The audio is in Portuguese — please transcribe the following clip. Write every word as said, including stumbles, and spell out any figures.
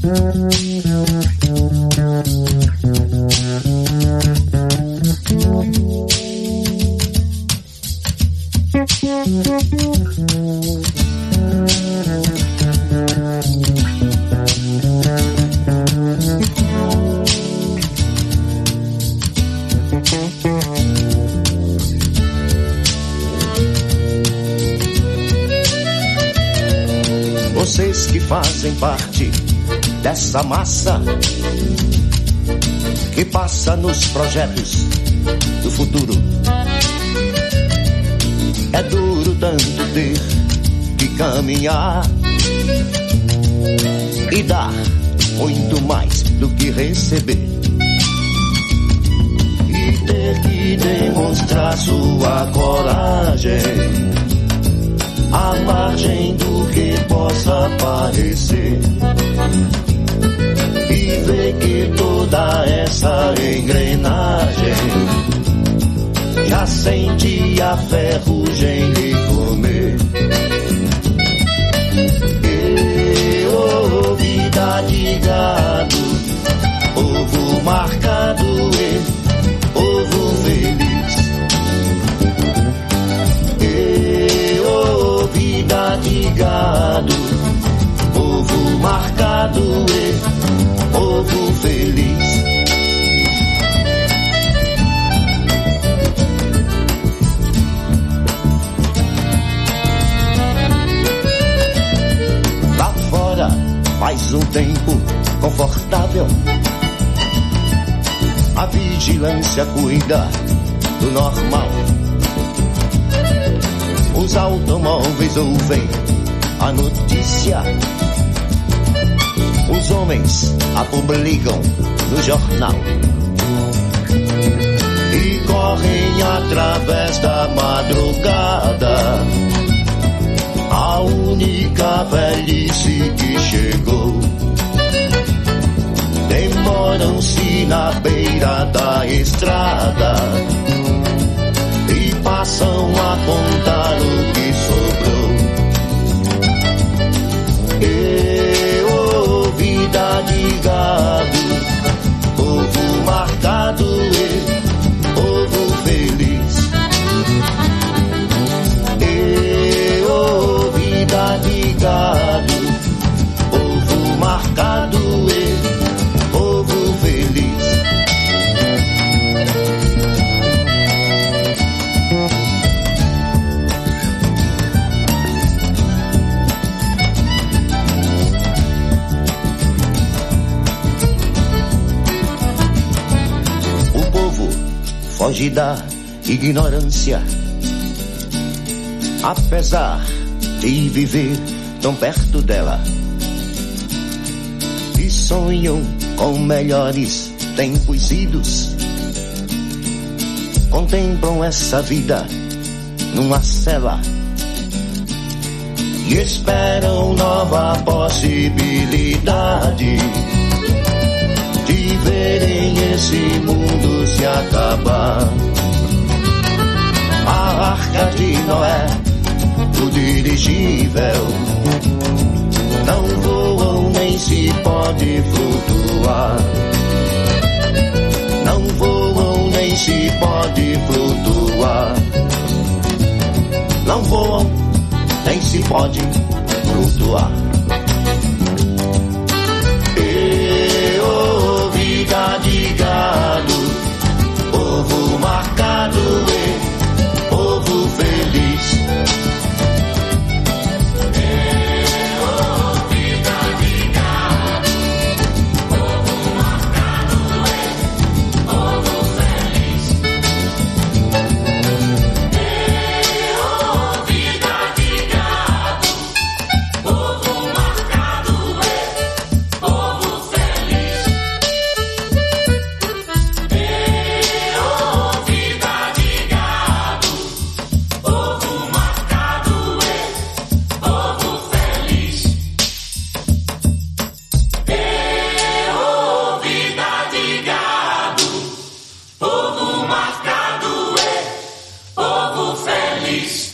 Vocês que fazem parte dessa massa que passa nos projetos do futuro. É duro tanto ter que caminhar e dar muito mais do que receber, e ter que demonstrar sua coragem à margem do que possa parecer, e ver que toda essa engrenagem já sente a ferrugem lhe comer. E oh, vida de gado, ovo marcado e ovo feliz. E oh, vida de gado, ovo marcado e ovo feliz. Lá fora faz um tempo confortável, a vigilância cuida do normal. Os automóveis ouvem a notícia, os homens a publicam no jornal e correm através da madrugada, a única velhice que chegou. Demoram-se na beira da estrada e passam a contar o que sobrou. E oh, vida de gado, ovo marcado e ovo feliz. E oh, vida de gado, ovo marcado e ovo feliz. O povo foge da ignorância, apesar de viver tão perto dela, e sonham com melhores tempos idos. Contemplam essa vida numa cela e esperam nova possibilidade de verem esse mundo se acabar. A arca de Noé, o dirigível, não voam nem se pode flutuar. Não voam nem se pode flutuar. Não voam nem se pode flutuar. E oh, vida de gado, ovo marcado e ovo feliz. Feliz.